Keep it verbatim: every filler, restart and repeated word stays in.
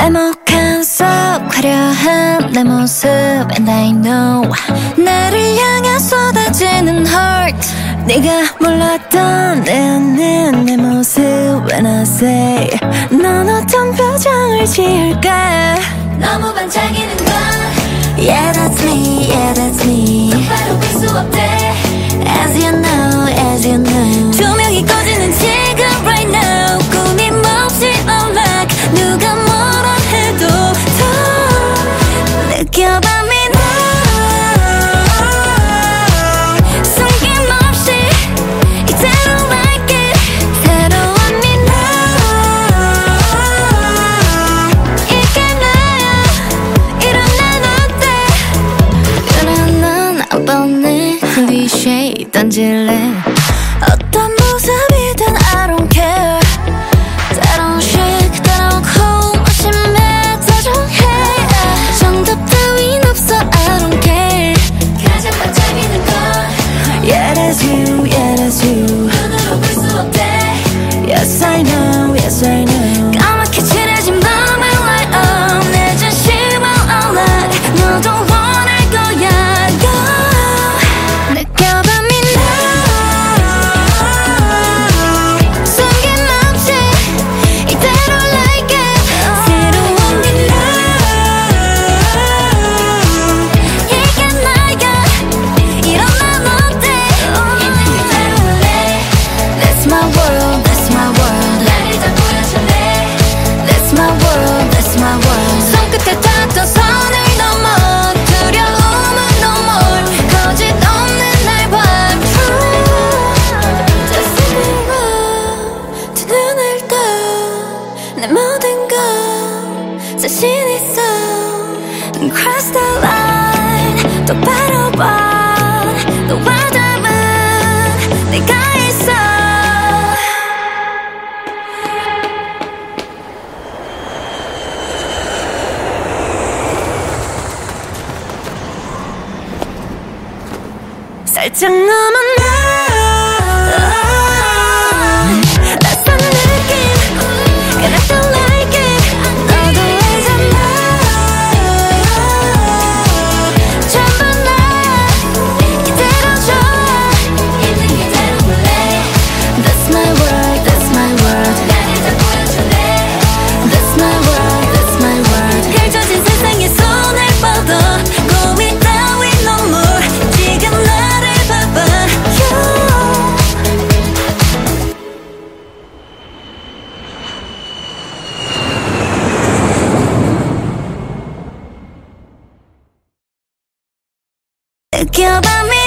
날먹한 속 화려한 내 모습 And I know 나를 향해 쏟아지는 heart 네가 몰랐던 내 안에 내 모습 When I say 넌 어떤 표정을 지을까 너무 반짝이는 건 Yeah that's me, yeah that's me 똑바로 볼 수 없대 As you know, as you know 조명이 꺼지는 지금 right now 끊임없이 I'm like 누가 뭐라 해도 더 느껴봐 me now 숨김없이 이대로 like it 새로운 me now 이게 나야 이런 난 어때 그래 난 아빠네 클리셰 던질래 어떤 모습이든 I don't care 때론 shake 때론 cold 심해 다정해 정답 따윈 없어 I don't care 가장 반짝이는 건 Yeah that's you, yeah that's you 눈으로 볼 수 없대 Yes I know, yes I know 까맣게 칠해진 밤을 light up 내 진심을 unlock 너도 원할 거야 Go 느껴봐 me 내 모든 건 자신 있어 Cross the line 똑바로 봐 너와 닮은 내가 있어 살짝 넘어 느껴봐 me